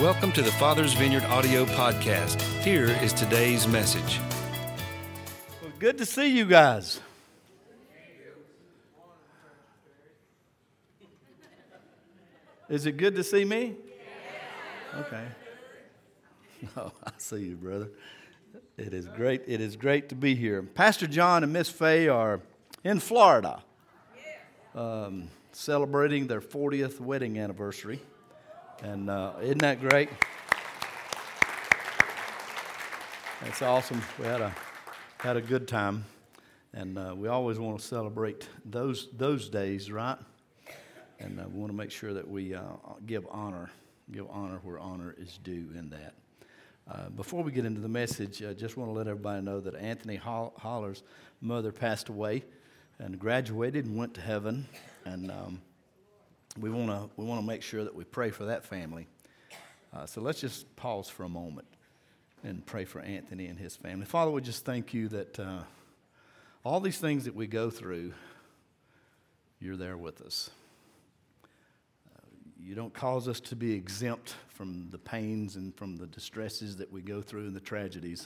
Welcome to the Father's Vineyard audio podcast. Here is today's message. Well, good to see you guys. Is it good to see me? Okay. Oh, I see you, brother. It is great. It is great to be here. Pastor John and Miss Faye are in Florida, celebrating their 40th wedding anniversary. And isn't that great? That's awesome. We had a good time, and we always want to celebrate those days, right? And we want to make sure that we give honor where honor is due in that. Before we get into the message, I just want to let everybody know that Anthony Holler's mother passed away and graduated and went to heaven, and we want to make sure that we pray for that family. So let's just pause for a moment and pray for Anthony and his family. Father, we just thank you that all these things that we go through, you're there with us. You don't cause us to be exempt from the pains and from the distresses that we go through and the tragedies.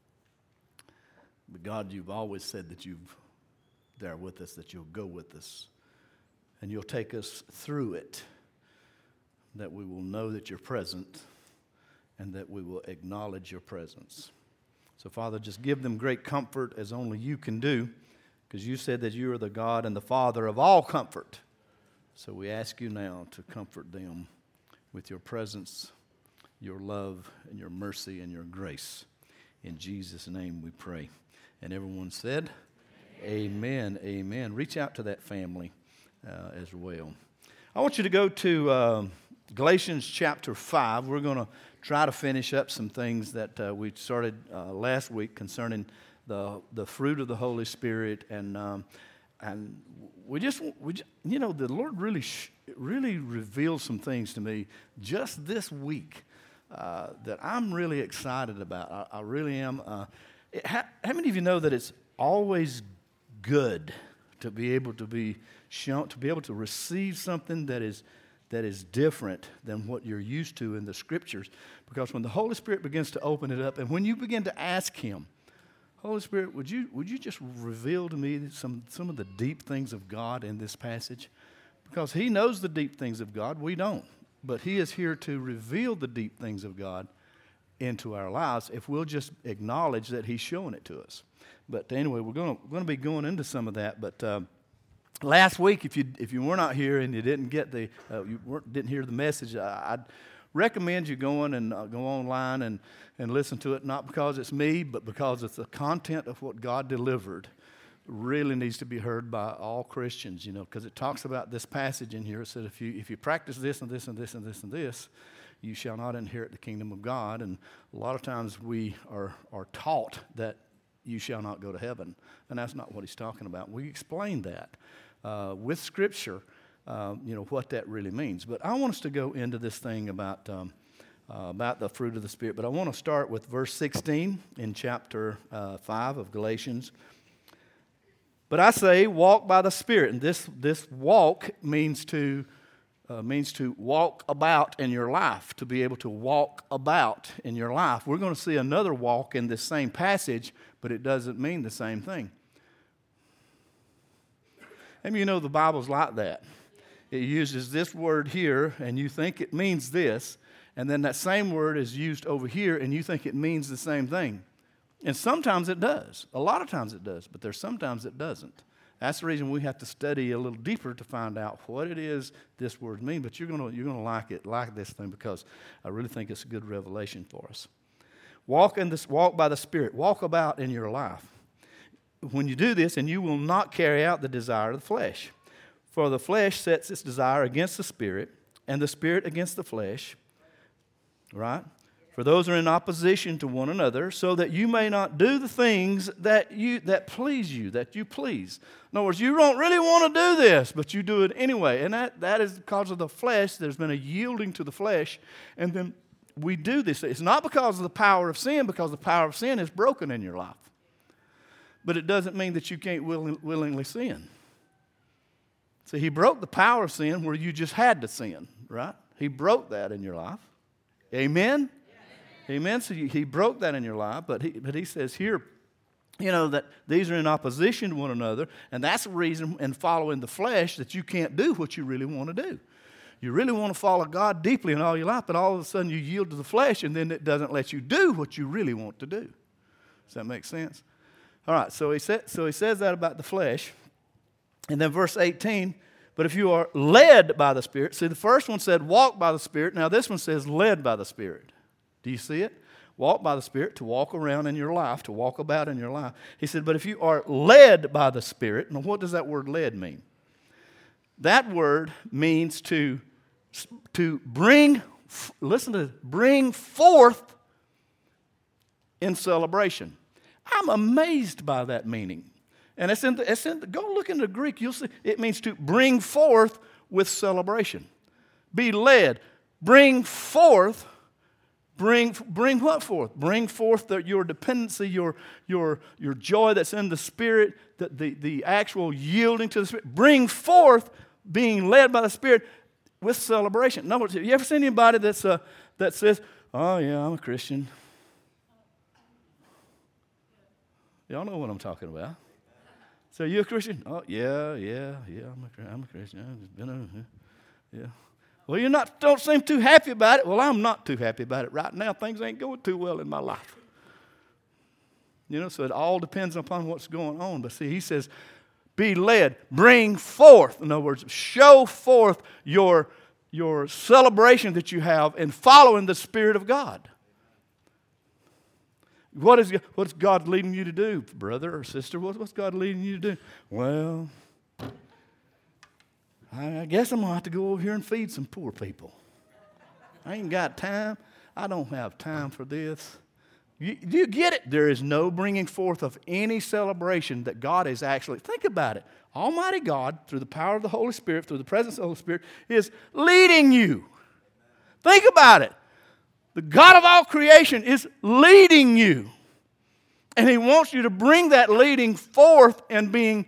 But God, you've always said that you're there with us, that you'll go with us. And you'll take us through it, that we will know that you're present and that we will acknowledge your presence. So, Father, just give them great comfort as only you can do, because you said that you are the God and the Father of all comfort. So we ask you now to comfort them with your presence, your love, and your mercy and your grace. In Jesus' name we pray. And everyone said, Amen. Amen. Reach out to that family as well. I want you to go to Galatians chapter 5. We're going to try to finish up some things that we started last week concerning the fruit of the Holy Spirit, and we just the Lord really revealed some things to me just this week that I'm really excited about. I really am. How many of you know that it's always good to be able to be shown, to be able to receive something that is different than what you're used to in the Scriptures? Because when the Holy Spirit begins to open it up, and when you begin to ask Him, Holy Spirit, would you just reveal to me some of the deep things of God in this passage? Because He knows the deep things of God, we don't. But He is here to reveal the deep things of God into our lives if we'll just acknowledge that He's showing it to us. But anyway, we're going to be going into some of that. But last week, if you were not here and you didn't get didn't hear the message, I'd recommend you going and go online and listen to it. Not because it's me, but because it's the content of what God delivered really needs to be heard by all Christians. Because it talks about this passage in here. It said if you practice this and this and this and this and this, you shall not inherit the kingdom of God. And a lot of times we are taught that you shall not go to heaven. And that's not what he's talking about. We explained that with Scripture, what that really means. But I want us to go into this thing about the fruit of the Spirit. But I want to start with verse 16 in chapter 5 of Galatians. But I say, walk by the Spirit. And this walk means to walk about in your life, to be able to walk about in your life. We're going to see another walk in this same passage, but it doesn't mean the same thing. And the Bible's like that. It uses this word here, and you think it means this, and then that same word is used over here, and you think it means the same thing. And sometimes it does. A lot of times it does, but there's sometimes it doesn't. That's the reason we have to study a little deeper to find out what it is this word means. But you're gonna like this thing, because I really think it's a good revelation for us. Walk by the Spirit. Walk about in your life. When you do this, and you will not carry out the desire of the flesh. For the flesh sets its desire against the Spirit, and the Spirit against the flesh. Right? For those are in opposition to one another, so that you may not do the things that please you, that you please. In other words, you don't really want to do this, but you do it anyway. And that is because of the flesh. There's been a yielding to the flesh, and then we do this. It's not because of the power of sin, because the power of sin is broken in your life. But it doesn't mean that you can't willingly sin. See, He broke the power of sin where you just had to sin, right? He broke that in your life. Amen? Amen. So he broke that in your life, but he says here, that these are in opposition to one another, and that's the reason in following the flesh that you can't do what you really want to do. You really want to follow God deeply in all your life, but all of a sudden you yield to the flesh, and then it doesn't let you do what you really want to do. Does that make sense? All right, so he says that about the flesh. And then verse 18, but if you are led by the Spirit, see the first one said walk by the Spirit, now this one says led by the Spirit. Do you see it? Walk by the Spirit, to walk around in your life, to walk about in your life. He said, but if you are led by the Spirit, now what does that word led mean? That word means to bring, listen to this, bring forth in celebration. I'm amazed by that meaning. And go look in the Greek, you'll see it means to bring forth with celebration. Be led. Bring forth. Bring what forth? Bring forth your dependency, your joy that's in the Spirit, the actual yielding to the Spirit. Bring forth being led by the Spirit with celebration. In other words, have you ever seen anybody that says, oh yeah, I'm a Christian? Y'all know what I'm talking about. So you a Christian? Oh yeah, I'm a Christian. Yeah. Well, don't seem too happy about it. Well, I'm not too happy about it right now. Things ain't going too well in my life. So it all depends upon what's going on. But see, he says, be led, bring forth. In other words, show forth your celebration that you have in following the Spirit of God. What's God leading you to do, brother or sister? What's God leading you to do? Well, I guess I'm going to have to go over here and feed some poor people. I ain't got time. I don't have time for this. You get it? There is no bringing forth of any celebration that God is actually, think about it. Almighty God, through the power of the Holy Spirit, through the presence of the Holy Spirit, is leading you. Think about it. The God of all creation is leading you. And He wants you to bring that leading forth and being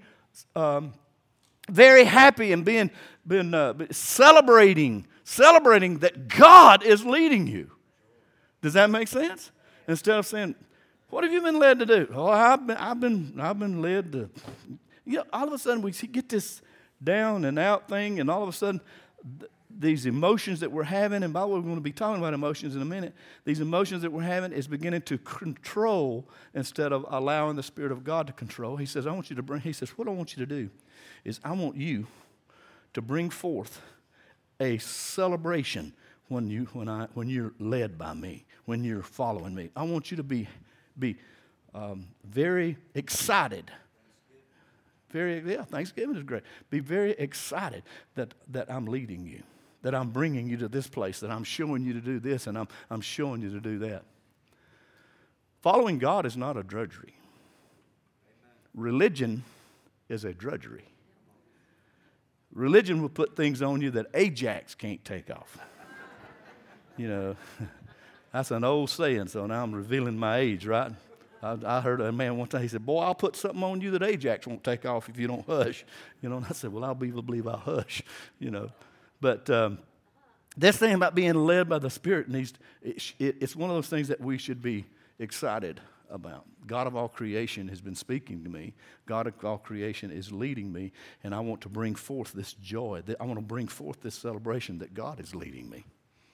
very happy and being celebrating that God is leading you. Does that make sense? Instead of saying, "What have you been led to do?" Oh, I've been led to. All of a sudden we get this down and out thing, and all of a sudden these emotions that we're having, and by the way, we're going to be talking about emotions in a minute. These emotions that we're having is beginning to control instead of allowing the Spirit of God to control. He says, what I want you to do is I want you to bring forth a celebration when you're led by me, when you're following me. I want you to be very excited. Thanksgiving is great. Be very excited that I'm leading you, that I'm bringing you to this place, that I'm showing you to do this, and I'm showing you to do that. Following God is not a drudgery. Religion is a drudgery. Religion will put things on you that Ajax can't take off. That's an old saying, so now I'm revealing my age, right? I heard a man one time, he said, "Boy, I'll put something on you that Ajax won't take off if you don't hush." And I said, "Well, I'll believe I'll hush." But this thing about being led by the Spirit, it's one of those things that we should be excited about. God of all creation has been speaking to me. God of all creation is leading me, and I want to bring forth this joy. I want to bring forth this celebration that God is leading me.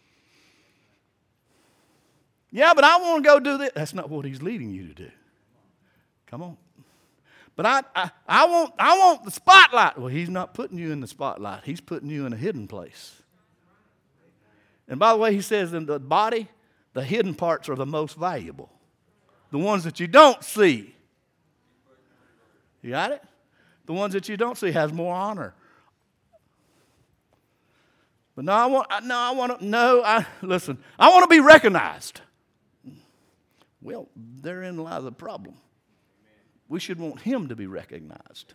Yeah, but I want to go do this. That's not what He's leading you to do. Come on. But I want the spotlight. Well, He's not putting you in the spotlight. He's putting you in a hidden place. And by the way, He says in the body, the hidden parts are the most valuable. The ones that you don't see. You got it? The ones that you don't see has more honor. But I want to be recognized. Well, therein lies the problem. We should want Him to be recognized.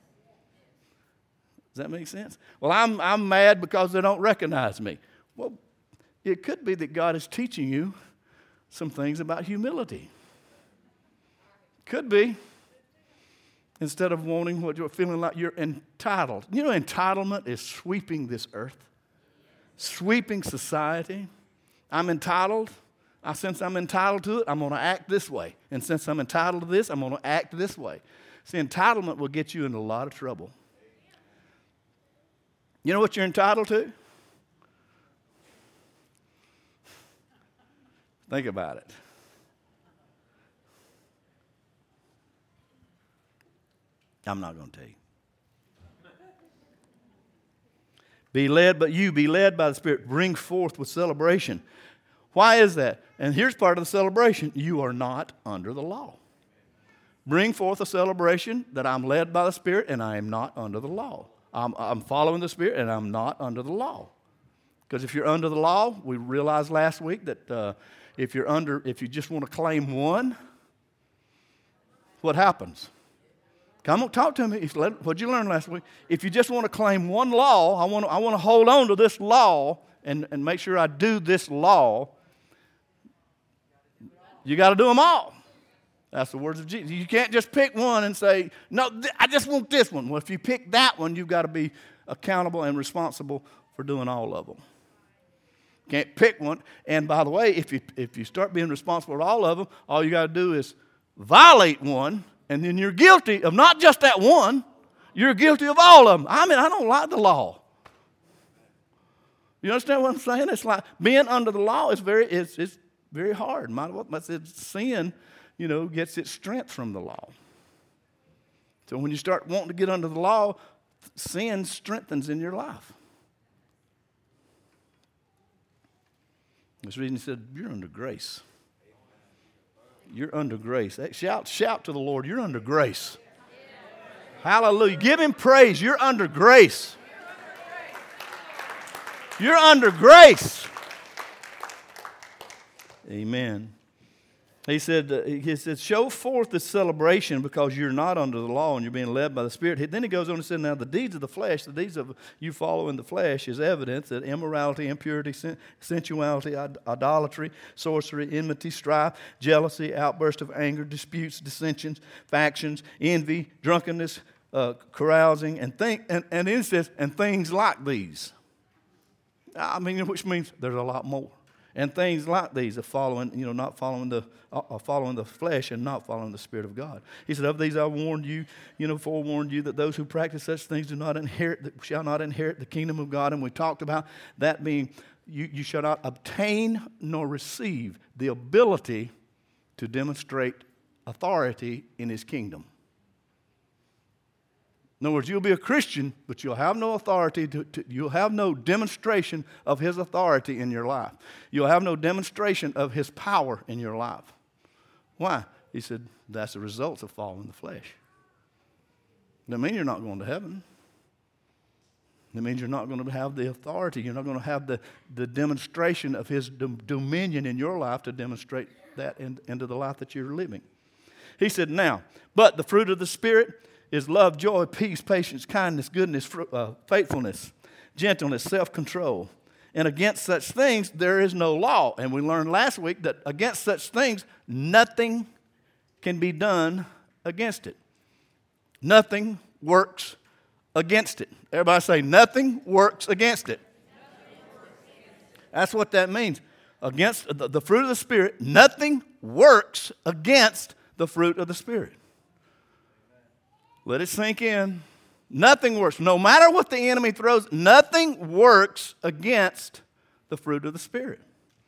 Does that make sense? Well, I'm mad because they don't recognize me. Well, it could be that God is teaching you some things about humility. Could be. Instead of wanting what you're feeling like you're entitled. Entitlement is sweeping this earth, sweeping society. I'm entitled. Since I'm entitled to it, I'm going to act this way. And since I'm entitled to this, I'm going to act this way. See, entitlement will get you in a lot of trouble. You know what you're entitled to? Think about it. I'm not going to tell you. Be led by the Spirit. Bring forth with celebration. Why is that? And here's part of the celebration. You are not under the law. Bring forth a celebration that I'm led by the Spirit and I am not under the law. I'm following the Spirit and I'm not under the law. Because if you're under the law, we realized last week that if you just want to claim one, what happens? Come on, talk to me. What'd you learn last week? If you just want to claim one law, I want to hold on to this law and make sure I do this law. You got to do them all. That's the words of Jesus. You can't just pick one and say, no, I just want this one. Well, if you pick that one, you've got to be accountable and responsible for doing all of them. Can't pick one. And by the way, if you start being responsible for all of them, all you got to do is violate one, and then you're guilty of not just that one, you're guilty of all of them. I mean, I don't like the law. You understand what I'm saying? It's like being under the law is it's very hard. Sin, gets its strength from the law. So when you start wanting to get under the law, sin strengthens in your life. This reason he said, you're under grace. You're under grace. Shout to the Lord, you're under grace. Hallelujah. Give him praise. You're under grace. You're under grace. Amen. He said, show forth the celebration because you're not under the law and you're being led by the Spirit. Then he goes on and said, now the deeds of the flesh, the deeds of you following the flesh is evidence that immorality, impurity, sensuality, idolatry, sorcery, enmity, strife, jealousy, outburst of anger, disputes, dissensions, factions, envy, drunkenness, carousing, and it says, and things like these. I mean, which means there's a lot more. And things like these are following, not following the flesh and not following the Spirit of God. He said, of these I warned you, forewarned you that those who practice such things shall not inherit the kingdom of God. And we talked about that being, you shall not obtain nor receive the ability to demonstrate authority in his kingdom. In other words, you'll be a Christian, but you'll have no authority, you'll have no demonstration of his authority in your life. You'll have no demonstration of his power in your life. Why? He said, that's the result of following the flesh. That means you're not going to heaven. That means you're not going to have the authority. You're not going to have the demonstration of his dominion in your life to demonstrate that into the life that you're living. He said, now, but the fruit of the Spirit is love, joy, peace, patience, kindness, goodness, faithfulness, gentleness, self-control. And against such things, there is no law. And we learned last week that against such things, nothing can be done against it. Nothing works against it. Everybody say, nothing works against it. That's what that means. Against the fruit of the Spirit, nothing works against the fruit of the Spirit. Let it sink in. Nothing works. No matter what the enemy throws, nothing works against the fruit of the Spirit.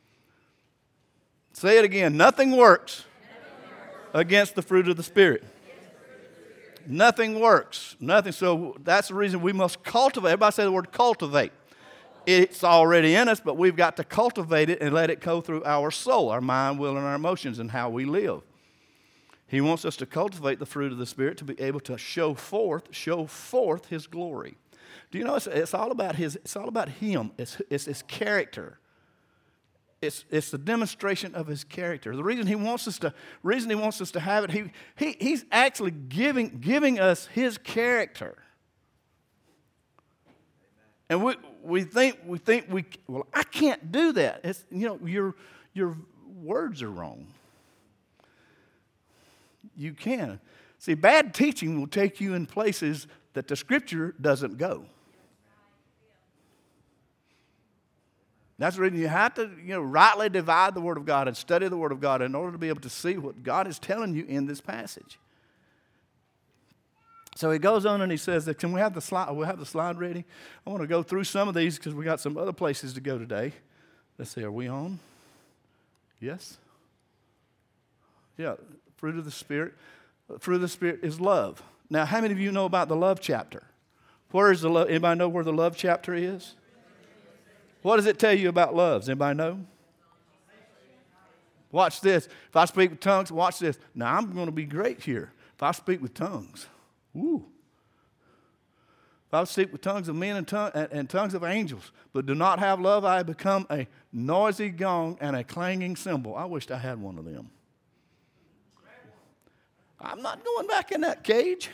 Say it again. Nothing works against the fruit of the Spirit. Nothing works. Nothing. So that's the reason we must cultivate. Everybody say the word cultivate. It's already in us, but we've got to cultivate it and let it go through our soul, our mind, will, and our emotions, and how we live. He wants us to cultivate the fruit of the Spirit to be able to show forth His glory. Do you know it's all about Him. It's His character. It's the demonstration of His character. The reason He wants us to have it, He's actually giving us His character. And we think I can't do that. It's, your words are wrong. You can. See, bad teaching will take you in places that the Scripture doesn't go. That's the reason you have to, rightly divide the Word of God and study the Word of God in order to be able to see what God is telling you in this passage. So he goes on and he says that, can we have the slide? We'll have the slide ready. I want to go through some of these because we got some other places to go today. Let's see, are we on? Yes? Yeah, fruit of the Spirit. Fruit of the Spirit is love. Now, how many of you know about the love chapter? Where is the love? Anybody know where the love chapter is? What does it tell you about love? Does anybody know? Watch this. If I speak with tongues, watch this. Now, I'm going to be great here. If I speak with tongues, woo. If I speak with tongues of men and tongues of angels, but do not have love, I become a noisy gong and a clanging cymbal. I wished I had one of them. I'm not going back in that cage.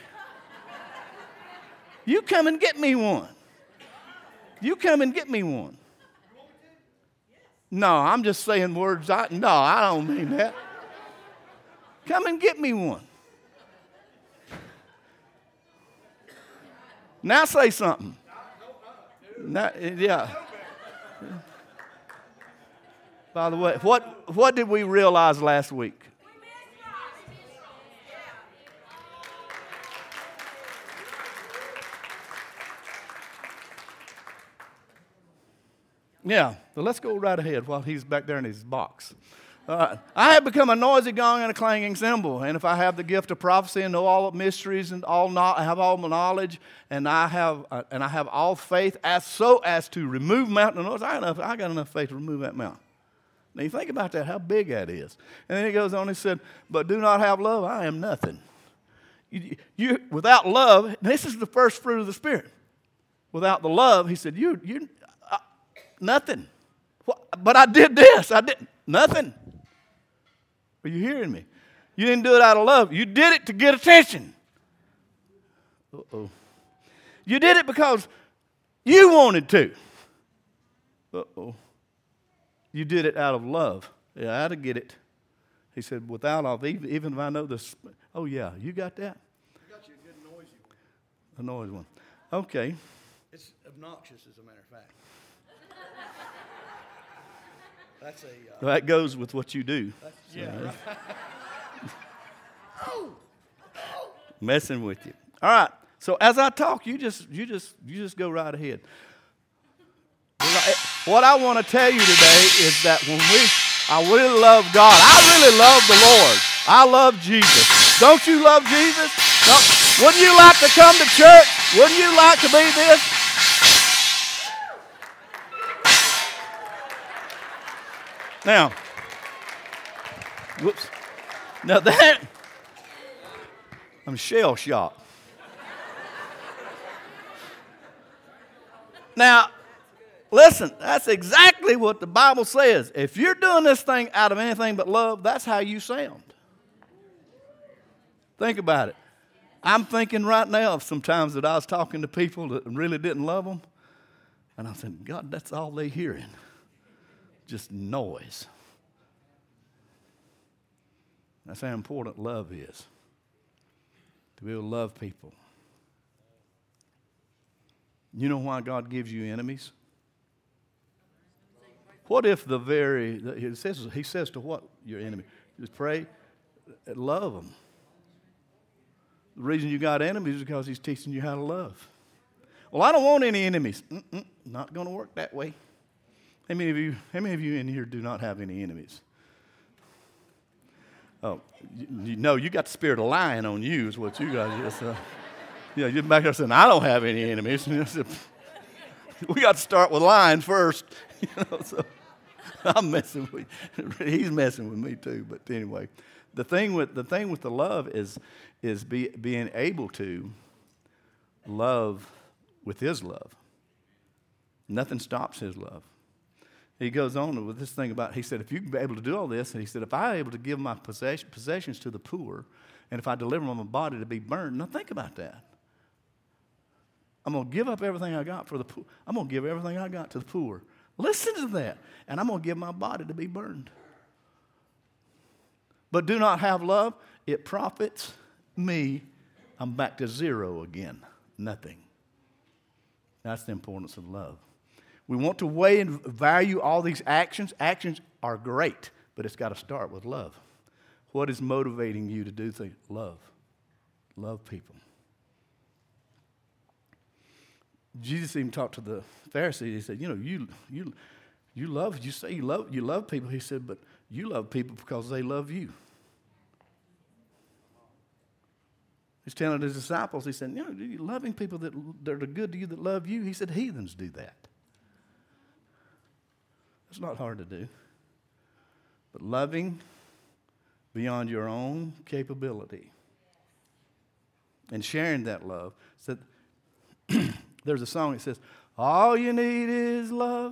You come and get me one. You come and get me one. No, I'm just saying words. No, I don't mean that. Come and get me one. Now say something. Now, yeah. By the way, what did we realize last week? Yeah, so let's go right ahead while he's back there in his box. I have become a noisy gong and a clanging cymbal, and if I have the gift of prophecy and know all mysteries and I have all knowledge, and I have all faith as to remove mountain. Notice I got enough faith to remove that mountain. Now you think about that, how big that is. And then he goes on and said, "But do not have love, I am nothing." You without love, this is the first fruit of the Spirit. Without the love, he said, you nothing. But I did this. I did nothing. Are you hearing me? You didn't do it out of love. You did it to get attention. Uh-oh. You did it because you wanted to. Uh-oh. You did it out of love. Yeah, I get it. He said, without love, even if I know this. Oh, yeah, you got that? I got you a good noisy one. A noisy one. Okay. It's obnoxious, as a matter of fact. That's a. That goes with what you do. Yeah. Right. Messing with you. All right. So as I talk, you just go right ahead. What I want to tell you today is that I really love God. I really love the Lord. I love Jesus. Don't you love Jesus? No. Wouldn't you like to come to church? Wouldn't you like to be this? Now, whoops. Now that, I'm shell-shocked. Now, listen, that's exactly what the Bible says. If you're doing this thing out of anything but love, that's how you sound. Think about it. I'm thinking right now of some times that I was talking to people that really didn't love them, and I said, God, that's all they're hearing. Just noise. That's how important love is. To be able to love people. You know why God gives you enemies? What if he says to what your enemy? Just pray, love them. The reason you got enemies is because he's teaching you how to love. Well, I don't want any enemies. Not going to work that way. How many of you in here do not have any enemies? Oh, you got the spirit of lying on you is what you got. You're back there saying, I don't have any enemies. We got to start with lying first. So I'm messing with you. He's messing with me too. But anyway, the thing with the love is being able to love with his love. Nothing stops his love. He goes on with this thing about, he said, if you can be able to do all this, and he said, if I'm able to give my possessions to the poor, and if I deliver my body to be burned, now think about that. I'm going to give up everything I got for the poor. I'm going to give everything I got to the poor. Listen to that. And I'm going to give my body to be burned. But do not have love, it profits me. I'm back to zero again. Nothing. That's the importance of love. We want to weigh and value all these actions. Actions are great, but it's got to start with love. What is motivating you to do things? Love. Love people. Jesus even talked to the Pharisees. He said, you say you love people. He said, but you love people because they love you. He's telling his disciples, he said, you're loving people that are good to you that love you. He said, heathens do that. It's not hard to do. But loving beyond your own capability and sharing that love. So there's a song that says, all you need is love.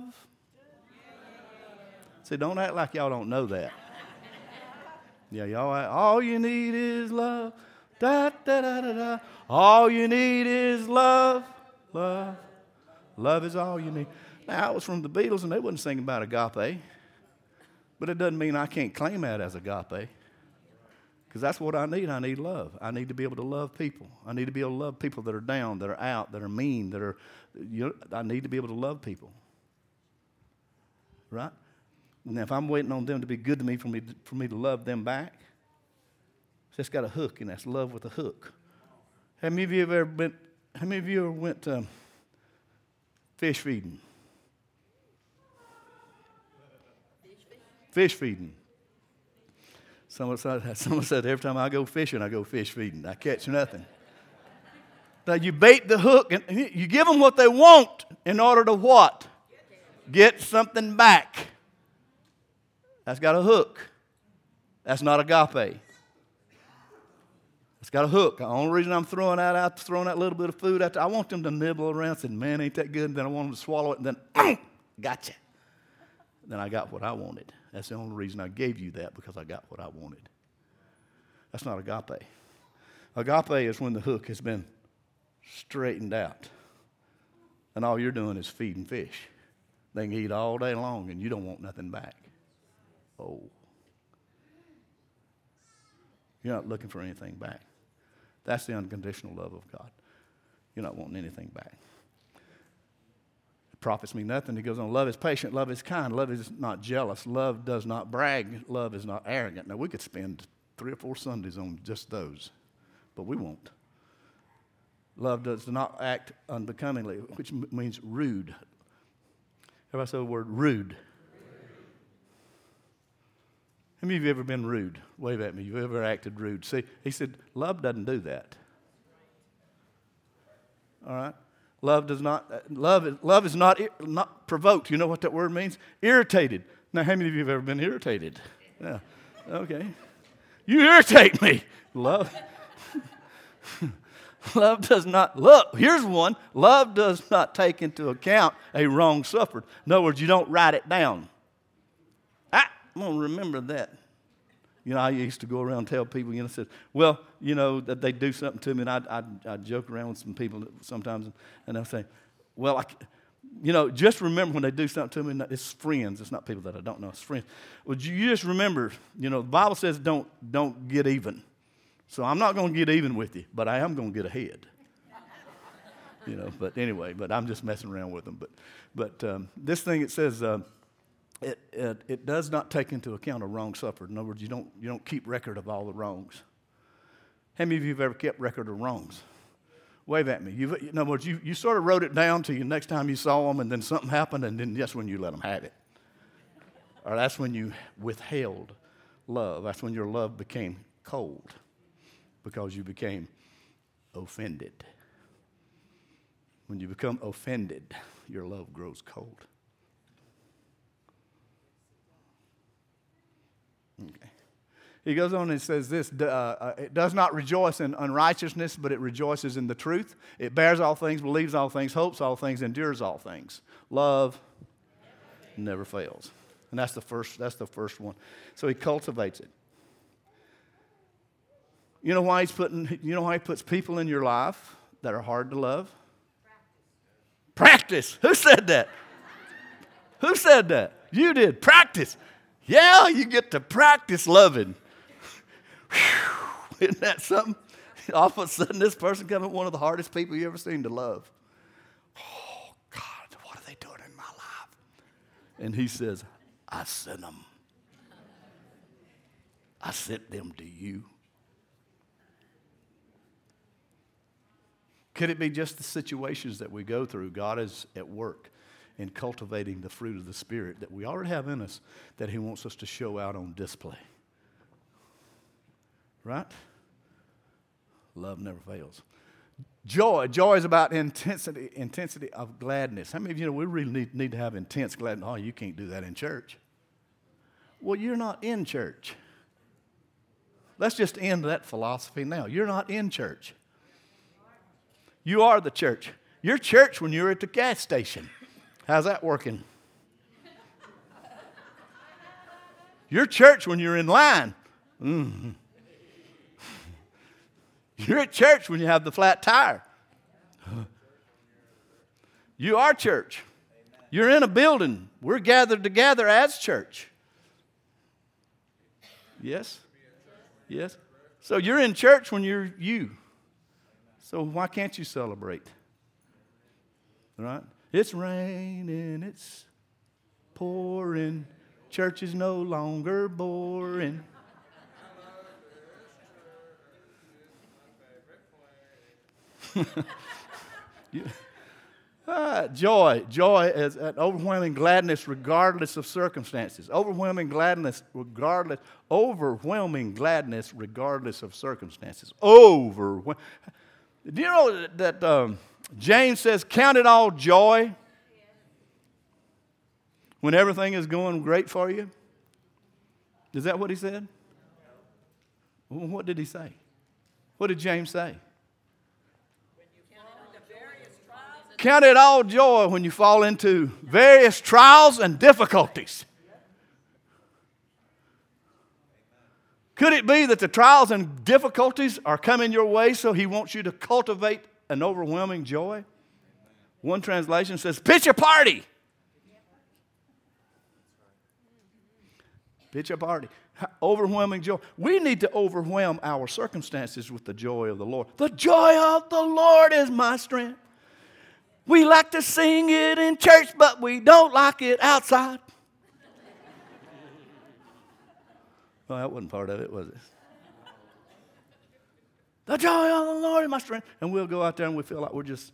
See, don't act like y'all don't know that. Yeah, y'all, all you need is love. Da, da, da, da, da. All you need is love. Love. Love is all you need. Now, I was from the Beatles, and they wasn't singing about agape. But it doesn't mean I can't claim that as agape. Because that's what I need. I need love. I need to be able to love people. I need to be able to love people that are down, that are out, that are mean, that are, I need to be able to love people. Right? And if I'm waiting on them to be good to me for me to love them back, it's just got a hook, and that's love with a hook. How many of you ever went fish feeding? Fish feeding. Someone said, every time I go fishing, I go fish feeding. I catch nothing. Now, you bait the hook, and you give them what they want in order to what? Get something back. That's got a hook. That's not agape. It's got a hook. The only reason I'm throwing that little bit of food out there, I want them to nibble around and say, man, ain't that good? And then I want them to swallow it, and then, gotcha. Then I got what I wanted. That's the only reason I gave you that, because I got what I wanted. That's not agape. Agape is when the hook has been straightened out, and all you're doing is feeding fish. They can eat all day long, and you don't want nothing back. Oh. You're not looking for anything back. That's the unconditional love of God. You're not wanting anything back. It profits me nothing. He goes on, love is patient, love is kind, love is not jealous, love does not brag, love is not arrogant. Now, we could spend 3 or 4 Sundays on just those, but we won't. Love does not act unbecomingly, which means rude. Everybody say the word rude. How many of you have ever been rude? Wave at me. You've ever acted rude? See, he said, love doesn't do that. All right? Love is not provoked. You know what that word means? Irritated. Now, how many of you have ever been irritated? Yeah. Okay. You irritate me. Love. Love does not, look, here's one. Love does not take into account a wrong suffered. In other words, you don't write it down. I'm going to remember that. I used to go around and tell people, said, well, that they do something to me, and I'd joke around with some people sometimes, and they'll say, well, just remember when they do something to me, it's friends. It's not people that I don't know. It's friends. Well, you just remember, the Bible says don't get even. So I'm not going to get even with you, but I am going to get ahead. But anyway, I'm just messing around with them. But this thing, it says, it does not take into account a wrong suffered. In other words, you don't keep record of all the wrongs. How many of you have ever kept record of wrongs? Wave at me. In other words, you sort of wrote it down to you next time you saw them, and then something happened, and then that's when you let them have it. Or that's when you withheld love. That's when your love became cold, because you became offended. When you become offended, your love grows cold. Okay. He goes on and says this, it does not rejoice in unrighteousness, but it rejoices in the truth. It bears all things, believes all things, hopes all things, endures all things. Love never fails. And that's the first one. So he cultivates it. You know why he puts people in your life that are hard to love? Practice. Who said that? Who said that? You did. Practice. Yeah, you get to practice loving. Whew, isn't that something? All of a sudden, this person comes one of the hardest people you ever seen to love. Oh, God, what are they doing in my And he says, I sent them. I sent them to you. Could it be just the situations that we go through? God is at work in cultivating the fruit of the Spirit that we already have in us that he wants us to show out on display. Right? Love never fails. Joy. Joy is about intensity of gladness. How many of you know we really need to have intense gladness? Oh, you can't do that in church. Well, you're not in church. Let's just end that philosophy now. You're not in church. You are the church. You're church when you're at the gas station. How's that working? You're church when you're in line. Mm-hmm. You're at church when you have the flat tire. You are church. You're in a building. We're gathered together as church. Yes? Yes? So you're in church when you're you. So why can't you celebrate? Right? It's raining, it's pouring. Church is no longer boring. Joy is an overwhelming gladness regardless of circumstances. Overwhelming gladness regardless of circumstances. Do you know that James says, count it all joy when everything is going great for you? Is that what he said? Well, what did he say? What did James say? Count it all joy when you fall into various trials and difficulties. Could it be that the trials and difficulties are coming your way so he wants you to cultivate an overwhelming joy? One translation says, pitch a party. Pitch a party. Overwhelming joy. We need to overwhelm our circumstances with the joy of the Lord. The joy of the Lord is my strength. We like to sing it in church, but we don't like it outside. Well, that wasn't part of it, was it? The joy of the Lord is my strength. And we'll go out there and we feel like we're just,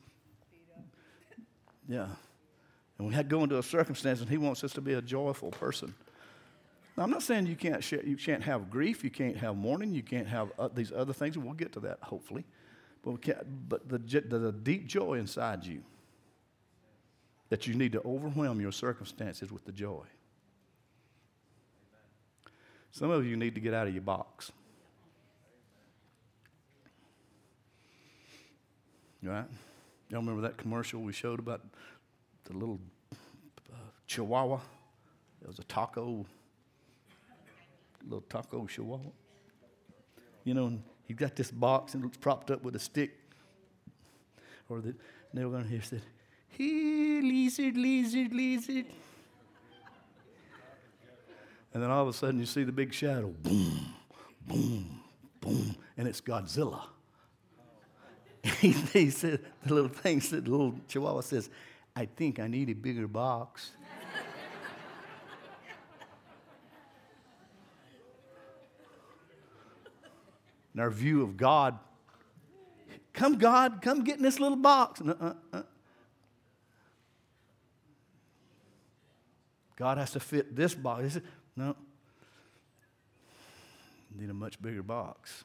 yeah. And we had to go into a circumstance and he wants us to be a joyful person. Now, I'm not saying you can't have grief, you can't have mourning, you can't have these other things. We'll get to that, hopefully. But the deep joy inside you that you need to overwhelm your circumstances with the joy. Some of you need to get out of your box. Right? Y'all remember that commercial we showed about the little chihuahua? It was a little taco chihuahua. You know, and he got this box and it's propped up with a stick. Or they were going to hear said, "Hey, lizard, lizard, lizard." And then all of a sudden you see the big shadow. Boom, boom, boom. And it's Godzilla. He said, the little chihuahua says, "I think I need a bigger box." And our view of God, come get in this little box. God has to fit this box. He said, no. Need a much bigger box.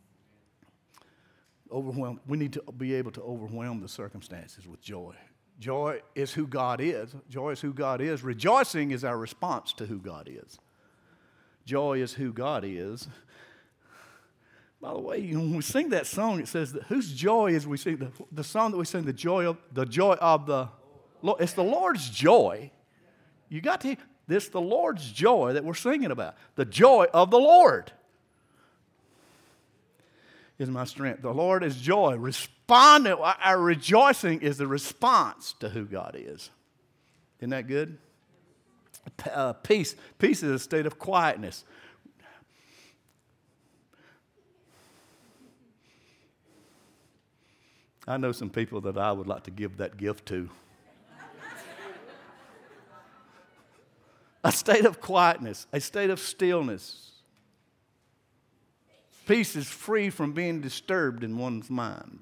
We need to be able to overwhelm the circumstances with joy. Joy is who God is. Joy is who God is. Rejoicing is our response to who God is. Joy is who God is. By the way, when we sing that song, it says that whose joy is we sing? The song that we sing, the joy of the Lord. It's the Lord's joy. You got to hear this, the Lord's joy that we're singing about. The joy of the Lord is my strength. The Lord is joy. Our rejoicing is the response to who God is. Isn't that good? Peace. Peace is a state of quietness. I know some people that I would like to give that gift to. a state of quietness, a state of stillness. Peace is free from being disturbed in one's mind.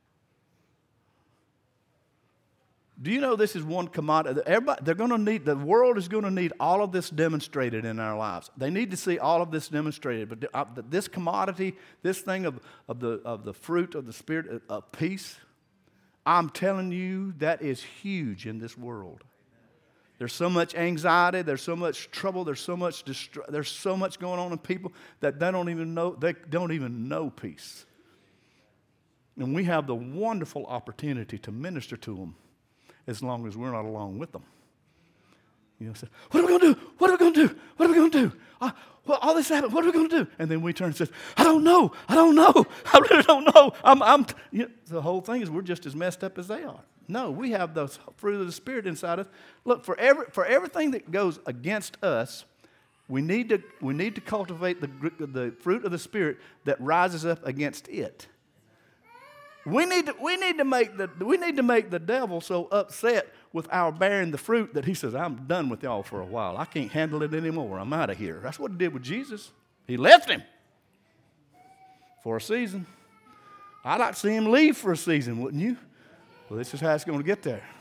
Do you know this is one commodity? They're going to need, the world is going to need all of this demonstrated in our lives. They need to see all of this demonstrated. But this commodity, this thing of the fruit of the Spirit of peace, I'm telling you, that is huge in this world. There's so much anxiety, there's so much trouble, there's so much going on in people that they don't even know peace. And we have the wonderful opportunity to minister to them as long as we're not along with them. You know, say, what are we going to do? What are we going to do? What are we going to do? Well, all this happened. What are we going to do? And then we turn and say, I don't know. I really don't know. The whole thing is we're just as messed up as they are. No, we have the fruit of the Spirit inside us. Look, for everything that goes against us, we need to cultivate the fruit of the Spirit that rises up against it. We need to make the devil so upset with our bearing the fruit that he says, I'm done with y'all for a while. I can't handle it anymore. I'm out of here. That's what he did with Jesus. He left him for a season. I'd like to see him leave for a season, wouldn't you? Well, this is how it's going to get there.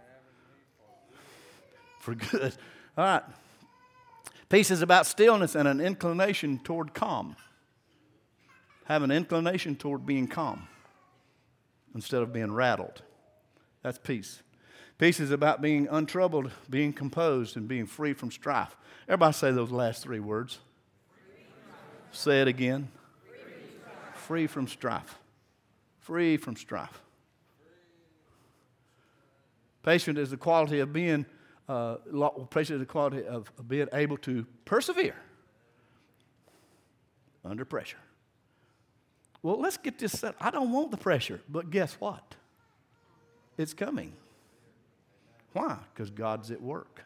For good. All right. Peace is about stillness and an inclination toward calm. Have an inclination toward being calm instead of being rattled. That's peace. Peace is about being untroubled, being composed, and being free from strife. Everybody say those last three words. Say it again. Free from strife. Free from strife. Patience is the quality of being being able to persevere under pressure. Well, let's get this set. I don't want the pressure, but guess what? It's coming. Why? Because God's at work.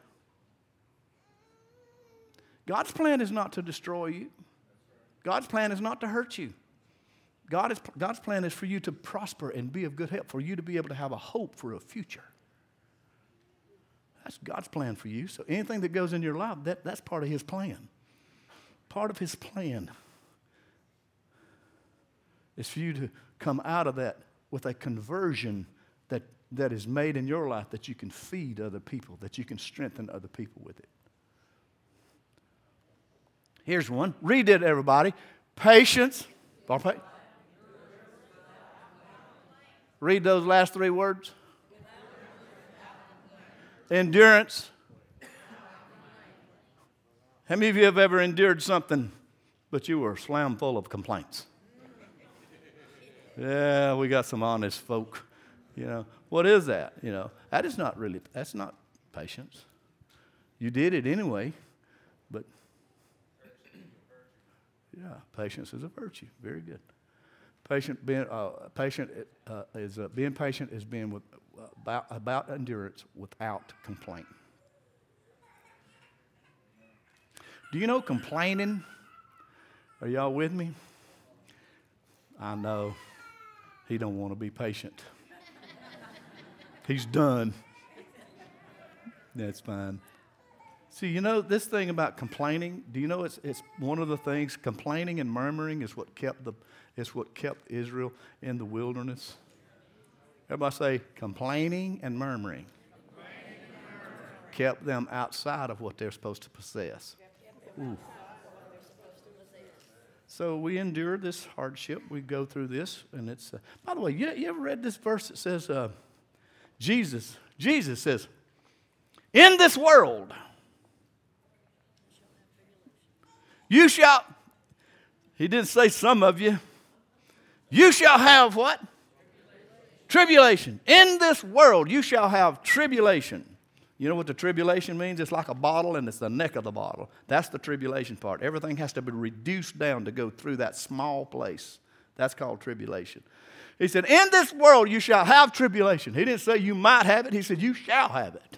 God's plan is not to destroy you. God's plan is not to hurt you. God's plan is for you to prosper and be of good health, for you to be able to have a hope for a future. That's God's plan for you. So anything that goes in your life, that's part of His plan. Part of His plan is for you to come out of that with a conversion that is made in your life that you can feed other people, that you can strengthen other people with it. Here's one. Read it, everybody. Patience. Read those last three words. Endurance. How many of you have ever endured something, but you were slam full of complaints? Yeah, we got some honest folk. You know, what is that? You know, that's not patience. You did it anyway, but yeah, patience is a virtue. Very good. Being patient is being about endurance without complaint. Do you know complaining? Are y'all with me? I know he don't want to be patient. He's done. That's fine. See, you know, this thing about complaining, do you know it's one of the things, complaining and murmuring is what kept Israel in the wilderness. Everybody say, complaining and murmuring kept them outside of what they're supposed to possess. Ooh. So we endure this hardship. We go through this, and it's. By the way, you ever read this verse that says, Jesus says, in this world, you shall, he didn't say some of you, you shall have what? Tribulation. In this world, you shall have tribulation. You know what the tribulation means? It's like a bottle, and it's the neck of the bottle. That's the tribulation part. Everything has to be reduced down to go through that small place. That's called tribulation. He said, in this world you shall have tribulation. He didn't say you might have it. He said you shall have it.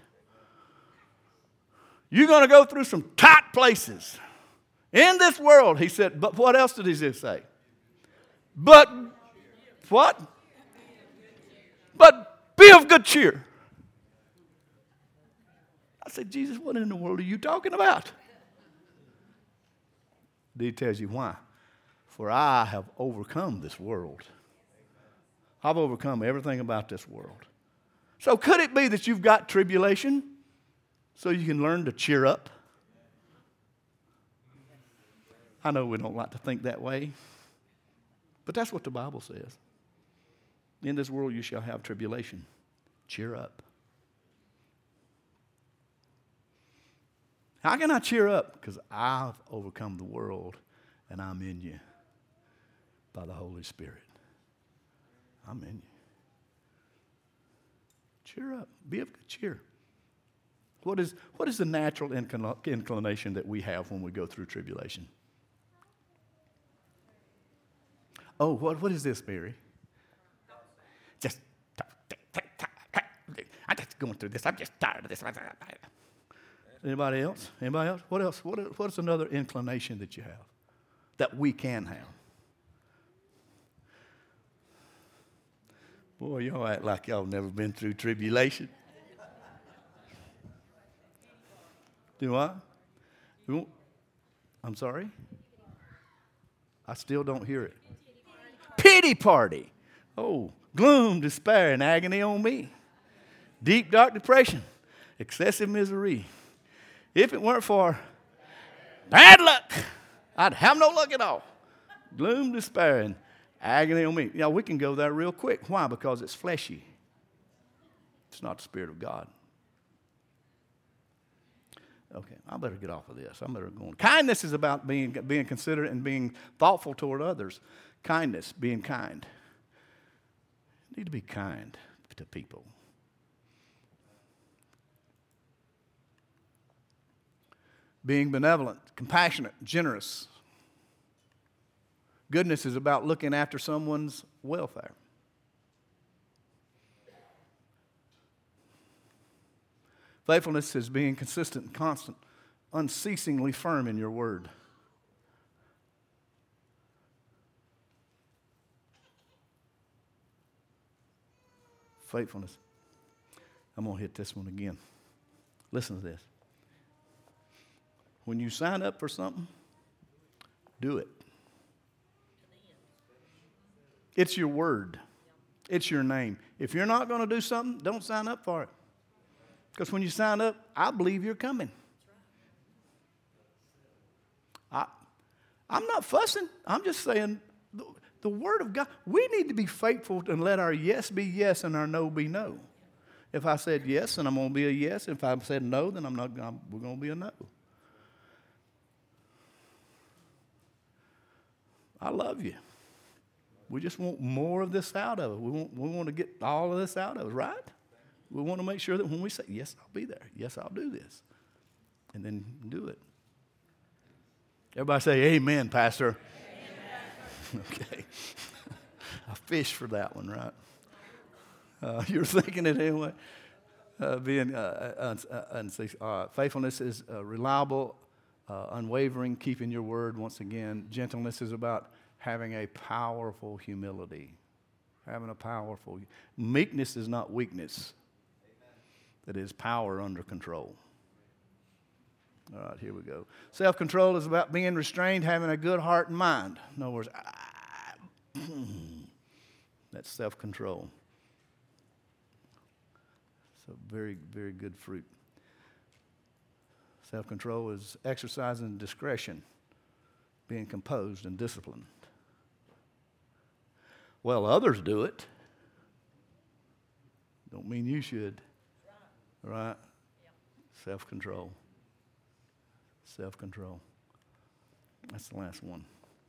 You're going to go through some tight places. In this world, he said, but what else did he say? But what? But be of good cheer. I said, Jesus, what in the world are you talking about? He tells you why. For I have overcome this world. I've overcome everything about this world. So could it be that you've got tribulation so you can learn to cheer up? I know we don't like to think that way, but that's what the Bible says. In this world you shall have tribulation. Cheer up. How can I cheer up? Because I've overcome the world and I'm in you by the Holy Spirit. I'm in you. Cheer up. Be of good cheer. What is the natural inclination that we have when we go through tribulation? Oh, what is this, Mary? I'm just going through this. I'm just tired of this. Anybody else? Anybody else? What else? What is another inclination that you have that we can have? Boy, y'all act like y'all never been through tribulation. Do I? I'm sorry? I still don't hear it. Pity party. Oh, gloom, despair, and agony on me. Deep, dark depression. Excessive misery. If it weren't for bad luck, I'd have no luck at all. Gloom, despair, and agony on me. You know, we can go there real quick. Why? Because it's fleshy. It's not the Spirit of God. Okay, I better get off of this. I better go on. Kindness is about being considerate and being thoughtful toward others. Kindness, being kind. You need to be kind to people. Being benevolent, compassionate, generous. Goodness is about looking after someone's welfare. Faithfulness is being consistent and constant, unceasingly firm in your word. Faithfulness. I'm going to hit this one again. Listen to this. When you sign up for something, do it. It's your word. It's your name. If you're not going to do something, don't sign up for it. Because when you sign up, I believe you're coming. I'm not fussing. I'm just saying the Word of God. We need to be faithful and let our yes be yes and our no be no. If I said yes, then I'm going to be a yes. If I said no, then we're going to be a no. I love you. We just want more of this out of it. We want to get all of this out of it, right? We want to make sure that when we say, yes, I'll be there. Yes, I'll do this. And then do it. Everybody say, amen, Pastor. Amen. Okay. I fished for that one, right? You're thinking it anyway. Faithfulness is reliable, unwavering, keeping your word once again. Gentleness is about having a powerful humility. Meekness is not weakness. That is power under control. All right, here we go. Self-control is about being restrained, having a good heart and mind. In other words, that's self-control. So very, very good fruit. Self-control is exercising discretion, being composed and disciplined. Well, others do it. Don't mean you should. Right? Self-control. Self-control. That's the last one.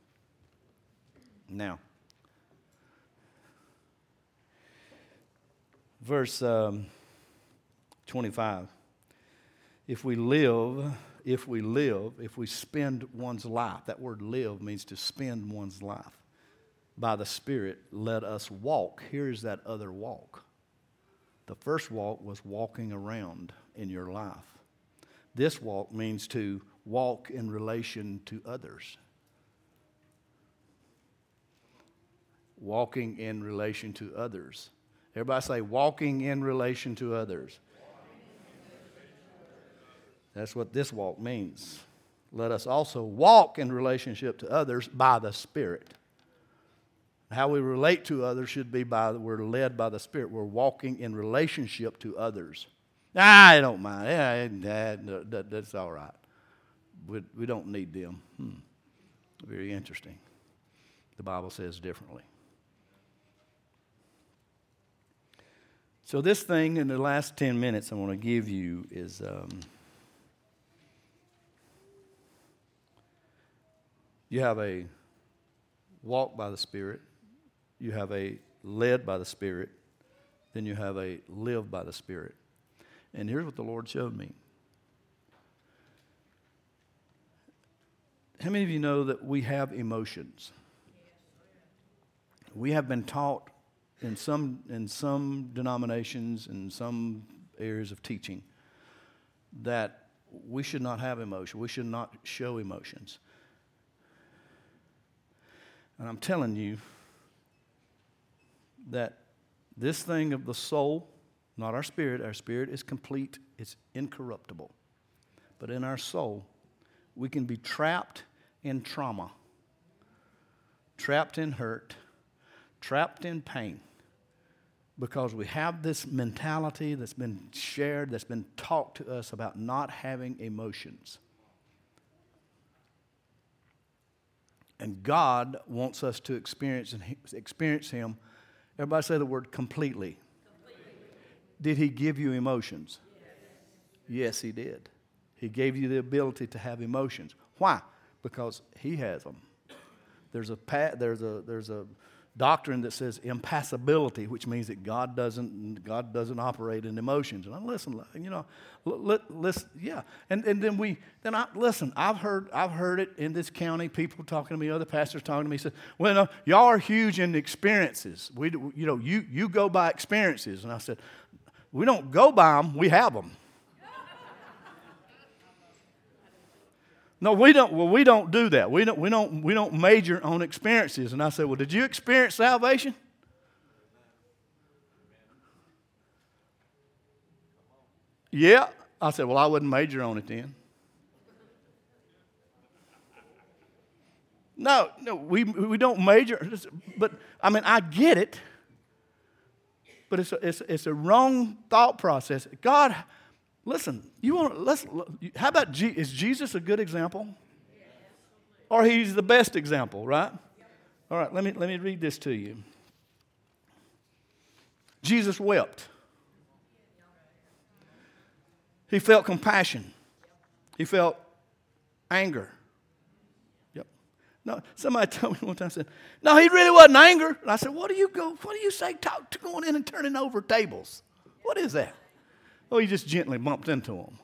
Now, verse 25. If we spend one's life, that word live means to spend one's life. By the Spirit, let us walk. Here's that other walk. The first walk was walking around in your life. This walk means to walk in relation to others. Walking in relation to others. Everybody say, walking in relation to others. That's what this walk means. Let us also walk in relationship to others by the Spirit. How we relate to others should be we're led by the Spirit. We're walking in relationship to others. I don't mind. Yeah, that's all right. We don't need them. Very interesting. The Bible says differently. So this thing in the last 10 minutes I want to give you is you have a walk by the Spirit, you have a led by the Spirit, then you have a live by the Spirit. And here's what the Lord showed me. How many of you know that we have emotions? We have been taught in some denominations, in some areas of teaching, that we should not have emotion. We should not show emotions. And I'm telling you that this thing of the soul, not our spirit is complete, it's incorruptible. But in our soul, we can be trapped in trauma, trapped in hurt, trapped in pain, because we have this mentality that's been shared, that's been taught to us about not having emotions. And God wants us to experience Him. Everybody say the word completely. Did He give you emotions? Yes, He did. He gave you the ability to have emotions. Why? Because He has them. There's a doctrine that says impassibility, which means that God doesn't operate in emotions. And I listen, listen, yeah. And then I've heard it in this county. People talking to me, other pastors talking to me, said, "Well, no, y'all are huge in experiences. You go by experiences." And I said, "We don't go by them. We have them." No, we don't. Well, we don't do that. We don't major on experiences. And I said, "Well, did you experience salvation?" Yeah. I said, "Well, I wouldn't major on it then." No, we don't major. But I mean, I get it. But it's a wrong thought process. God. Listen, how about is Jesus a good example? Or He's the best example, right? All right, let me read this to you. Jesus wept. He felt compassion. He felt anger. Yep. No, somebody told me one time, said, "No, He really wasn't anger." And I said, What do you say to going in and turning over tables? What is that? Oh, He just gently bumped into him.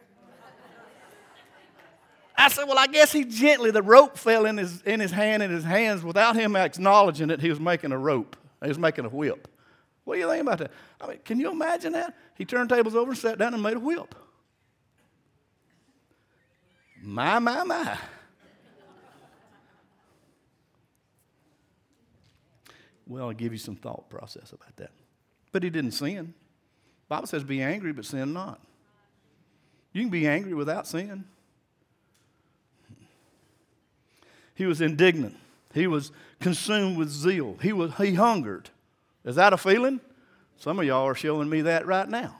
I said, well, I guess the rope fell in his hand, in his hands, without him acknowledging that he was making a rope. He was making a whip. What do you think about that? I mean, can you imagine that? He turned tables over, sat down, and made a whip. My. Well, I'll give you some thought process about that. But He didn't sin. The Bible says be angry, but sin not. You can be angry without sin. He was indignant. He was consumed with zeal. He hungered. Is that a feeling? Some of y'all are showing me that right now.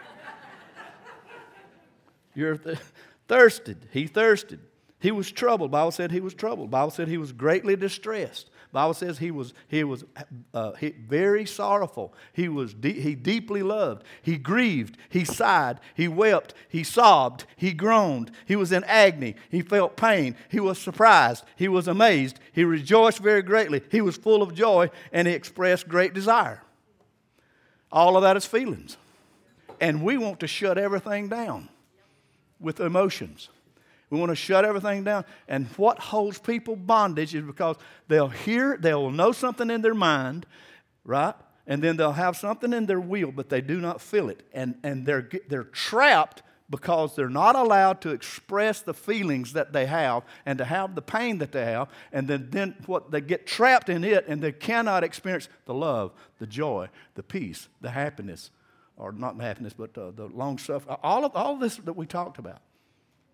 You're thirsted. He thirsted. He was troubled. The Bible said he was troubled. The Bible said he was greatly distressed. The Bible says he was very sorrowful. He deeply loved. He grieved. He sighed. He wept. He sobbed. He groaned. He was in agony. He felt pain. He was surprised. He was amazed. He rejoiced very greatly. He was full of joy, and he expressed great desire. All of that is feelings. And we want to shut everything down with emotions. We want to shut everything down. And what holds people bondage is because they'll know something in their mind, right? And then they'll have something in their will, but they do not feel it. And they're trapped because they're not allowed to express the feelings that they have and to have the pain that they have. And then what they get trapped in it, and they cannot experience the love, the joy, the peace, the happiness, or not the happiness, but the long suffering. All of this that we talked about.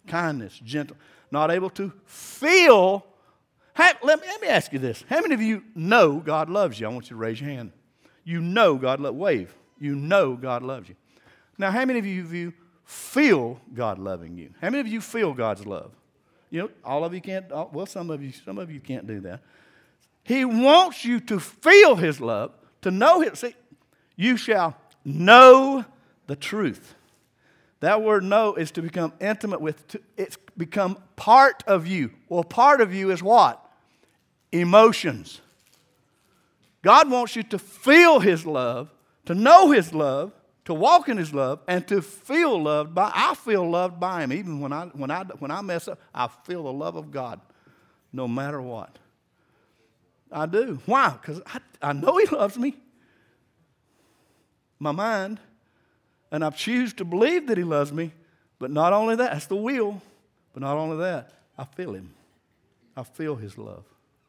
kindness, gentle, not able to feel. Let me ask you this. How many of you know God loves you? I want you to raise your hand. You know God loves you. Wave. You know God loves you. Now, how many of you feel God loving you? How many of you feel God's love? You know, all of you can't. Well, some of you can't do that. He wants you to feel His love, to know His. See, you shall know the truth. That word know is to become intimate with. It's become part of you. Well, part of you is what? Emotions. God wants you to feel His love, to know His love, to walk in His love, and to feel loved by. I feel loved by Him. Even when I mess up, I feel the love of God, no matter what. I do. Why? Because I know He loves me. My mind. And I choose to believe that He loves me. But not only that, that's the will. But not only that, I feel Him. I feel His love.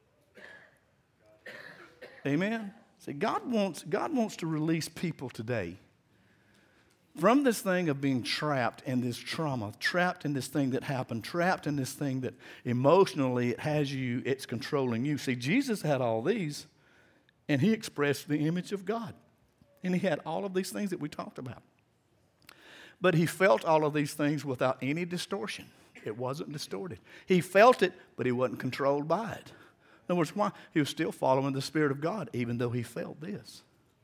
Amen? See, God wants to release people today from this thing of being trapped in this trauma, trapped in this thing that happened, trapped in this thing that emotionally it has you, it's controlling you. See, Jesus had all these, and He expressed the image of God. And He had all of these things that we talked about. But He felt all of these things without any distortion. It wasn't distorted. He felt it, but He wasn't controlled by it. In other words, why? He was still following the Spirit of God, even though He felt this.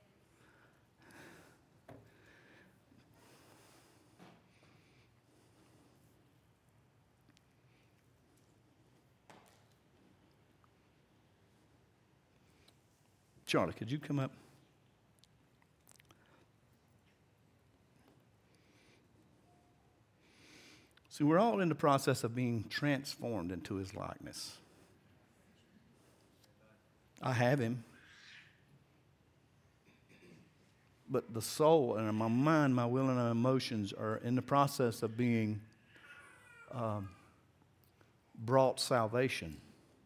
Charlie, could you come up? See, we're all in the process of being transformed into His likeness. I have Him. But the soul and my mind, my will, and my emotions are in the process of being brought salvation.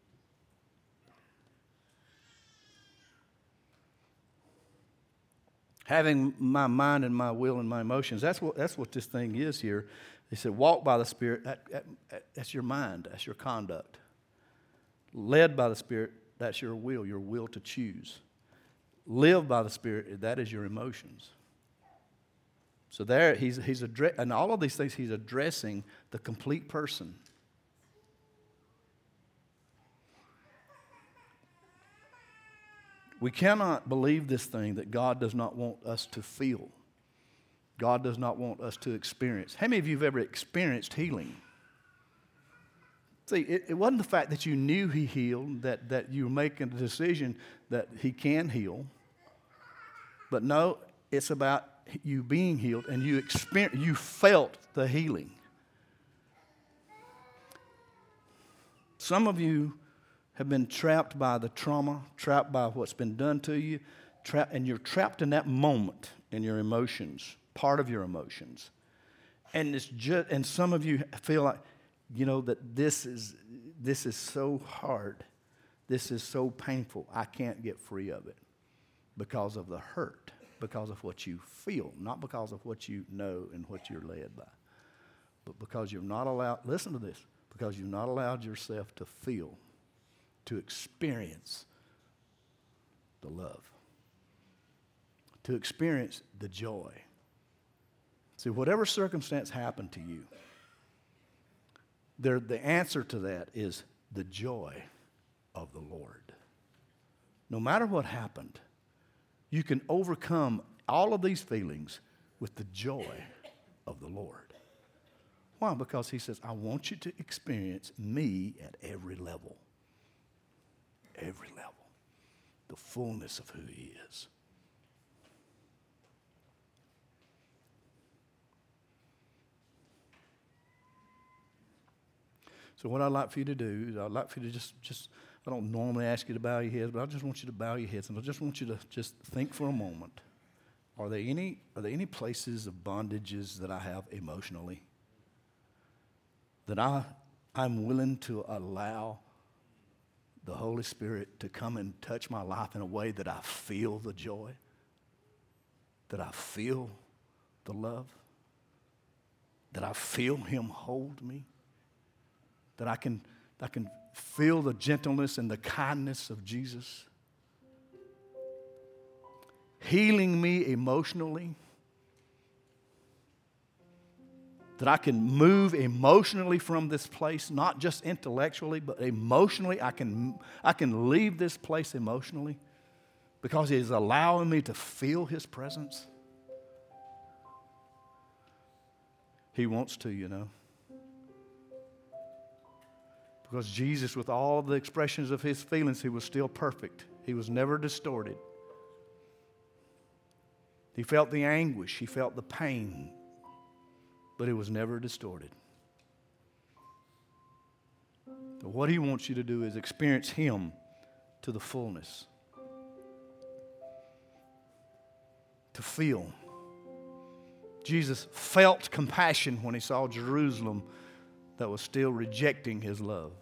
Having my mind and my will and my emotions, that's what this thing is here. He said, walk by the Spirit, that's your mind, that's your conduct. Led by the Spirit, that's your will to choose. Live by the Spirit, that is your emotions. So there, he's and all of these things, He's addressing the complete person. We cannot believe this thing that God does not want us to feel. God does not want us to experience. How many of you have ever experienced healing? See, it wasn't the fact that you knew He healed, that you were making a decision that He can heal. But no, it's about you being healed and you felt the healing. Some of you have been trapped by the trauma, trapped by what's been done to you, and you're trapped in that moment in your emotions, part of your emotions. And and some of you feel like, that this is so hard. This is so painful. I can't get free of it because of the hurt, because of what you feel, not because of what you know and what you're led by, but because you're not allowed, listen to this, because you've not allowed yourself to feel, to experience the love, to experience the joy. See, whatever circumstance happened to you, the answer to that is the joy of the Lord. No matter what happened, you can overcome all of these feelings with the joy of the Lord. Why? Because He says, I want you to experience me at every level. Every level. The fullness of who He is. So what I'd like for you to do is I'd like for you to just I don't normally ask you to bow your heads, but I just want you to bow your heads, and I just want you to just think for a moment. Are there any places of bondages that I have emotionally that I'm willing to allow the Holy Spirit to come and touch my life in a way that I feel the joy, that I feel the love, that I feel Him hold me? that I can feel the gentleness and the kindness of Jesus, healing me emotionally, that I can move emotionally from this place, not just intellectually, but emotionally. I can leave this place emotionally because He is allowing me to feel His presence. He wants to, you know. Because Jesus, with all the expressions of His feelings, He was still perfect. He was never distorted. He felt the anguish. He felt the pain. But it was never distorted. So what He wants you to do is experience Him to the fullness. To feel. Jesus felt compassion when He saw Jerusalem that was still rejecting His love.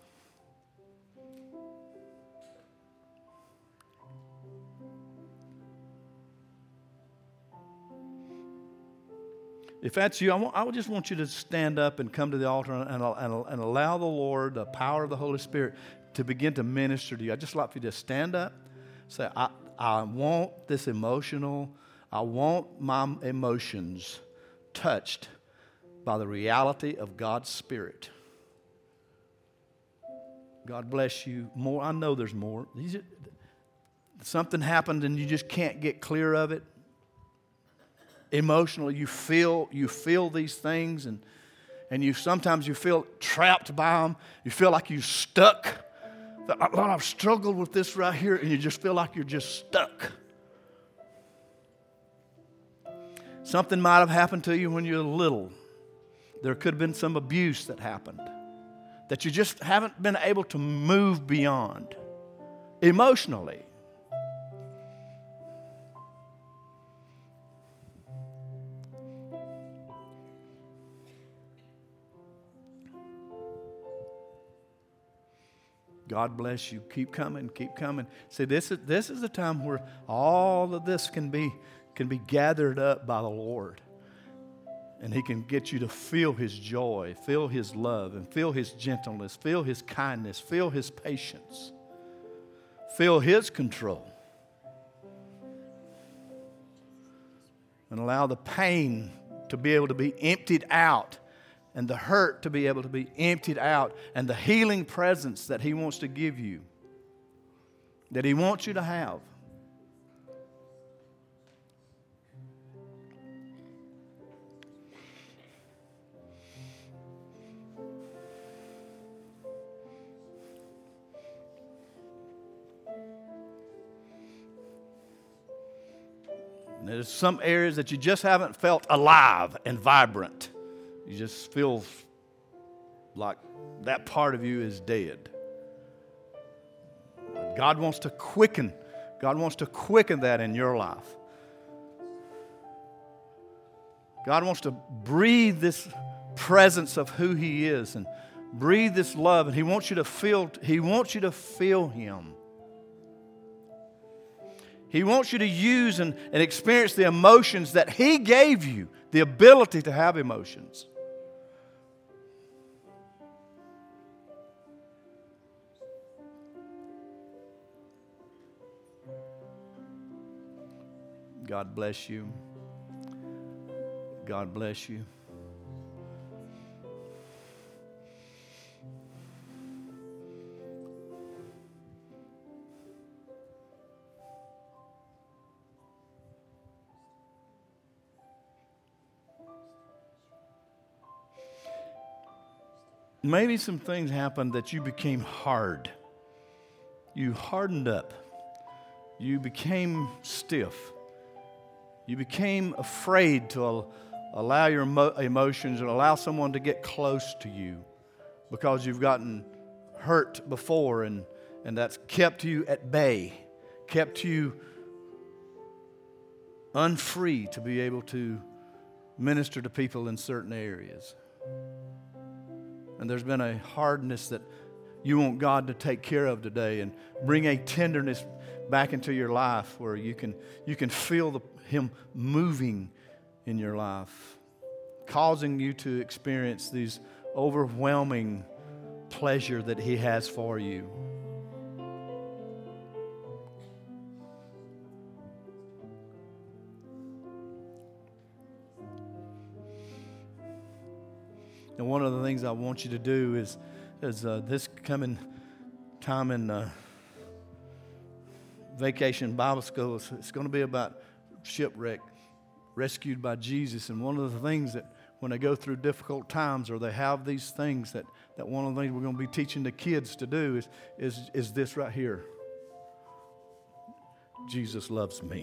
If that's you, I just want you to stand up and come to the altar and allow the Lord, the power of the Holy Spirit, to begin to minister to you. I'd just like for you to stand up, say, I want this I want my emotions touched by the reality of God's Spirit. God bless you. More, I know there's more. Something happened and you just can't get clear of it. Emotionally, you feel these things, and sometimes you feel trapped by them. You feel like you're stuck. I've struggled with this right here, and you just feel like you're just stuck. Something might have happened to you when you were little. There could have been some abuse that happened that you just haven't been able to move beyond emotionally. God bless you. Keep coming, keep coming. See, this is the time where all of this can be gathered up by the Lord. And He can get you to feel His joy, feel His love, and feel His gentleness, feel His kindness, feel His patience, feel His control. And allow the pain to be able to be emptied out, and the hurt to be able to be emptied out, and the healing presence that He wants to give you, that He wants you to have. And there's some areas that you just haven't felt alive and vibrant. You just feel like that part of you is dead. God wants to quicken. God wants to quicken that in your life. God wants to breathe this presence of who He is and breathe this love, and He wants you to feel Him. He wants you to use and experience the emotions that He gave you, the ability to have emotions. God bless you. God bless you. Maybe some things happened that you became hard. You hardened up. You became stiff. You became afraid to allow your emotions and allow someone to get close to you because you've gotten hurt before, and that's kept you at bay, kept you unfree to be able to minister to people in certain areas. And there's been a hardness that you want God to take care of today and bring a tenderness back into your life where you can feel Him moving in your life, causing you to experience these overwhelming pleasure that He has for you. And one of the things I want you to do is this coming time in Vacation Bible School, it's going to be about shipwreck, rescued by Jesus. And one of the things that when they go through difficult times or they have these things, that one of the things we're going to be teaching the kids to do is this right here. Jesus loves me.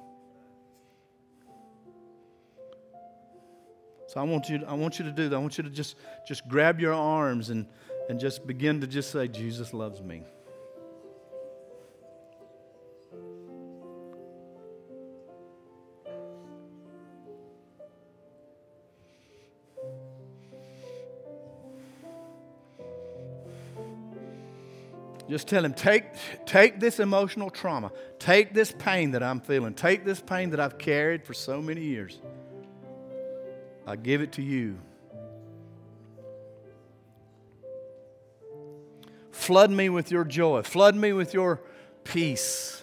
So I want you to do that. I want you to just grab your arms and just begin to just say, Jesus loves me. Just tell Him, take this emotional trauma, take this pain that I'm feeling, take this pain that I've carried for so many years. I give it to you. Flood me with your joy. Flood me with your peace.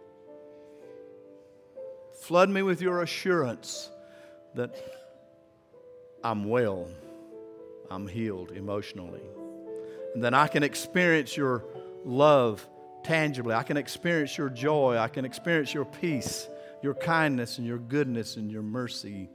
Flood me with your assurance that I'm well, I'm healed emotionally, and that I can experience your love tangibly. I can experience your joy. I can experience your peace, your kindness, and your goodness, and your mercy.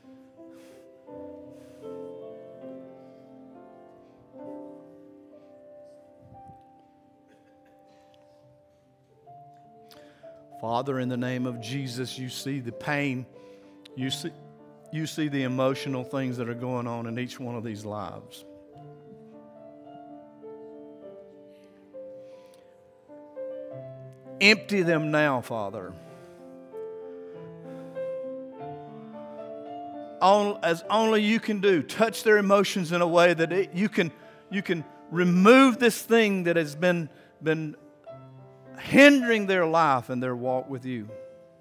Father, in the name of Jesus, you see the pain. You see the emotional things that are going on in each one of these lives. Empty them now, Father. As only you can do. Touch their emotions in a way that you can remove this thing that has been hindering their life and their walk with you.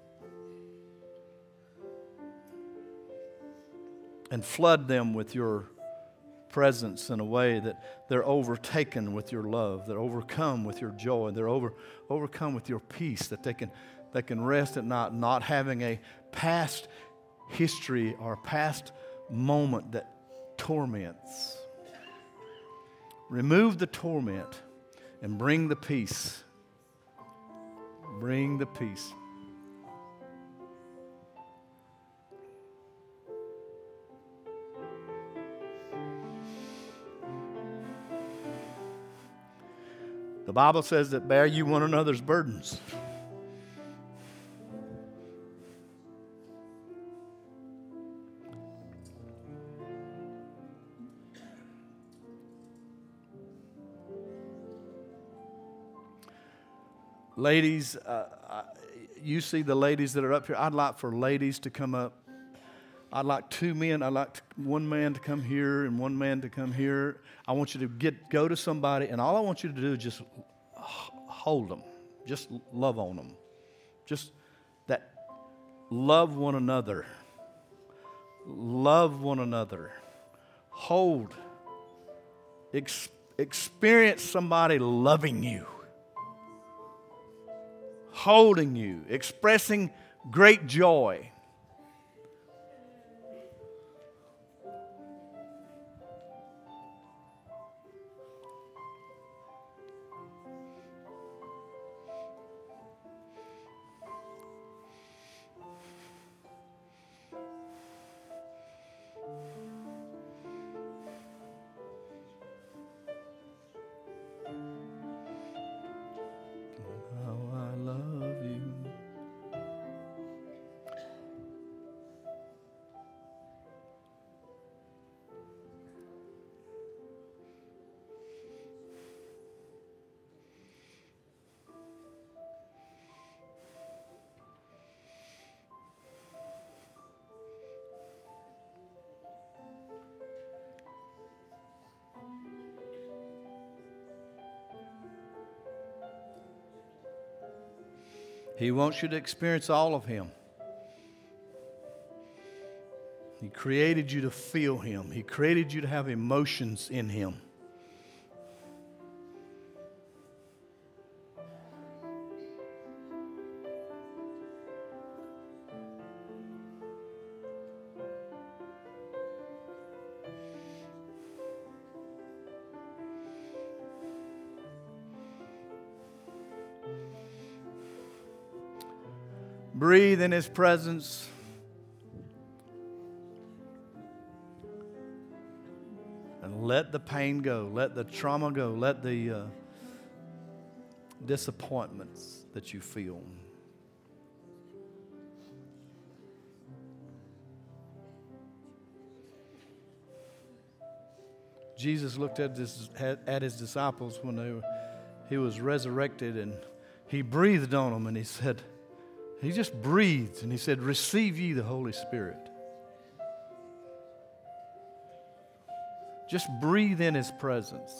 And flood them with your presence in a way that they're overtaken with your love, they're overcome with your joy, they're overcome with your peace, that they can rest at night, not having a past history or past moment that torments. Remove the torment and bring the peace. Bring the peace. The Bible says that bear you one another's burdens. Ladies, you see the ladies that are up here. I'd like for ladies to come up. I'd like two men. I'd like one man to come here and one man to come here. I want you to go to somebody, and all I want you to do is just hold them. Just love on them. Just that love one another. Love one another. Hold. Experience somebody loving you. Holding you. Expressing great joy. He wants you to experience all of Him. He created you to feel Him. He created you to have emotions in Him. Breathe in His presence. And let the pain go. Let the trauma go. Let the disappointments that you feel. Jesus looked at His disciples when He was resurrected, and He breathed on them, and He said, He just breathed, and He said, receive ye the Holy Spirit. Just breathe in His presence.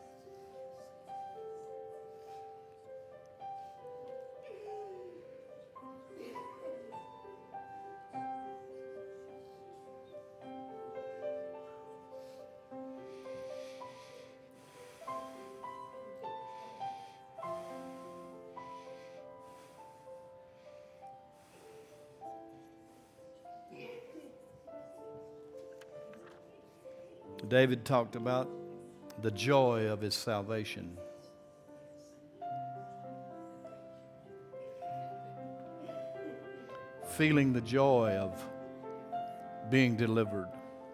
David talked about the joy of his salvation. Feeling the joy of being delivered.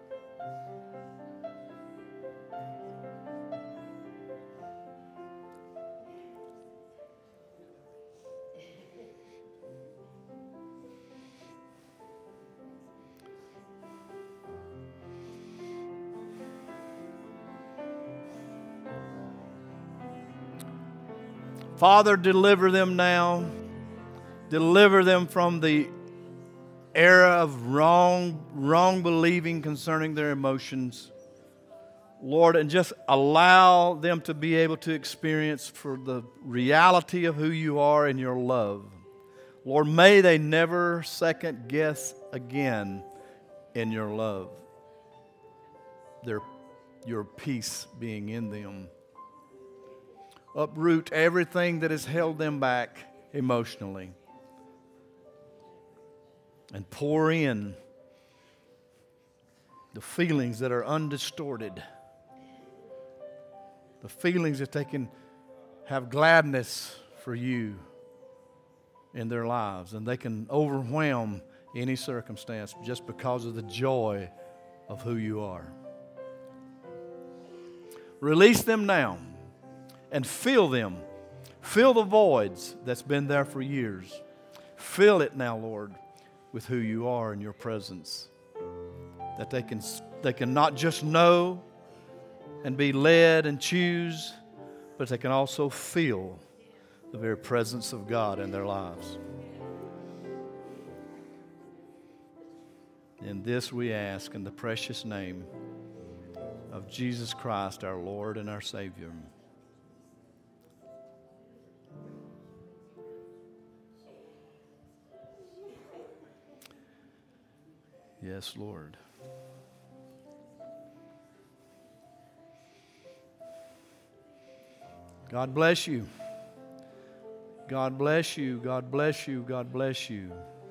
Father, deliver them now. Deliver them from the era of wrong believing concerning their emotions. Lord, and just allow them to be able to experience for the reality of who you are and your love. Lord, may they never second guess again in your love. Your peace being in them. Uproot everything that has held them back emotionally. And pour in the feelings that are undistorted. The feelings that they can have gladness for you in their lives. And they can overwhelm any circumstance just because of the joy of who you are. Release them now. And fill them. Fill the voids that's been there for years. Fill it now, Lord, with who you are in your presence. That they can not just know and be led and choose, but they can also feel the very presence of God in their lives. In this we ask in the precious name of Jesus Christ, our Lord and our Savior. Yes, Lord. God bless you. God bless you. God bless you. God bless you.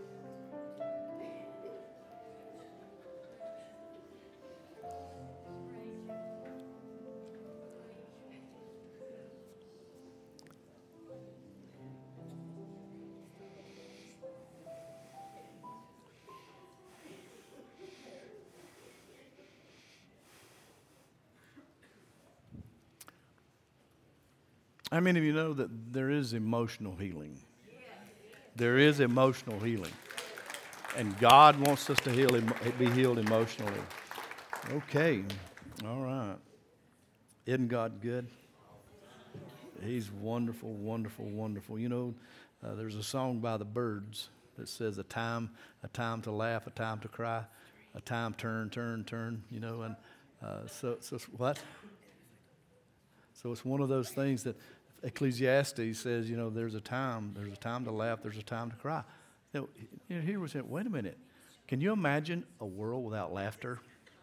How many of you know that there is emotional healing? There is emotional healing. And God wants us to be healed emotionally. Okay. All right. Isn't God good? He's wonderful, wonderful, wonderful. You know, there's a song by the Byrds that says a time to laugh, a time to cry, a time turn, you know, and so what? So it's one of those things that Ecclesiastes says, you know, there's a time to laugh, there's a time to cry. You know, here we say, wait a minute. Can you imagine a world without laughter?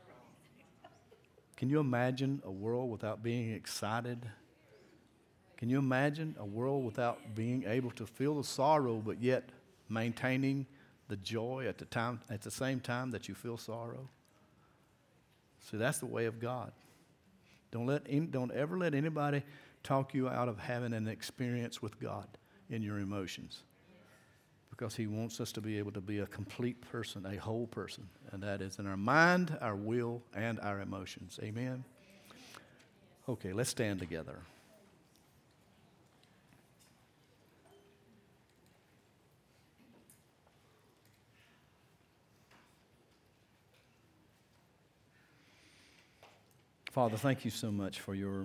Can you imagine a world without being excited? Can you imagine a world without being able to feel the sorrow but yet maintaining the joy at the same time that you feel sorrow? See, that's the way of God. Don't ever let anybody talk you out of having an experience with God in your emotions. because He wants us to be able to be a complete person, a whole person, and that is in our mind, our will, and our emotions. Amen? Okay, let's stand together. Father, thank you so much for your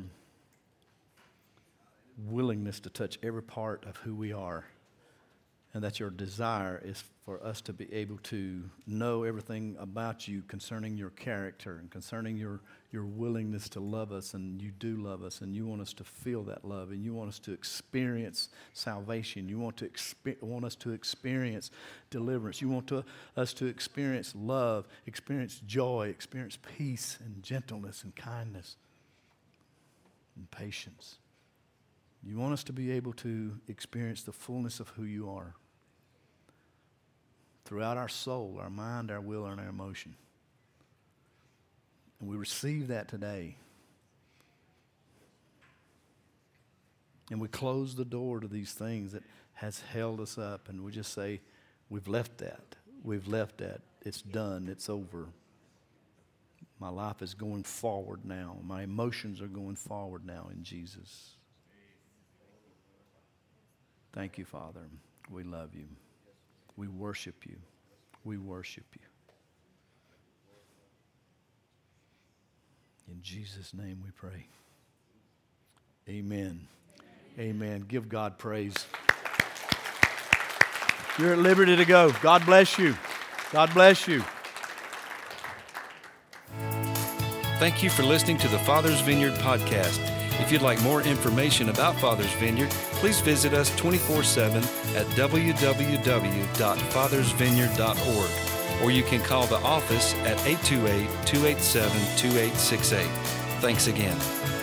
willingness to touch every part of who we are, and that your desire is for us to be able to know everything about you concerning your character and concerning your willingness to love us, and you do love us, and you want us to feel that love, and you want us to experience salvation. You want us to experience deliverance. You want us to experience love, experience joy, experience peace and gentleness and kindness and patience. You want us to be able to experience the fullness of who you are throughout our soul, our mind, our will, and our emotion. And we receive that today. And we close the door to these things that has held us up, and we just say, we've left that. We've left that. It's done. It's over. My life is going forward now. My emotions are going forward now in Jesus. Thank you, Father. We love you. We worship you. We worship you. In Jesus' name we pray. Amen. Amen. Give God praise. You're at liberty to go. God bless you. God bless you. Thank you for listening to the Father's Vineyard podcast. If you'd like more information about Father's Vineyard, please visit us 24/7 at www.fathersvineyard.org, or you can call the office at 828-287-2868. Thanks again.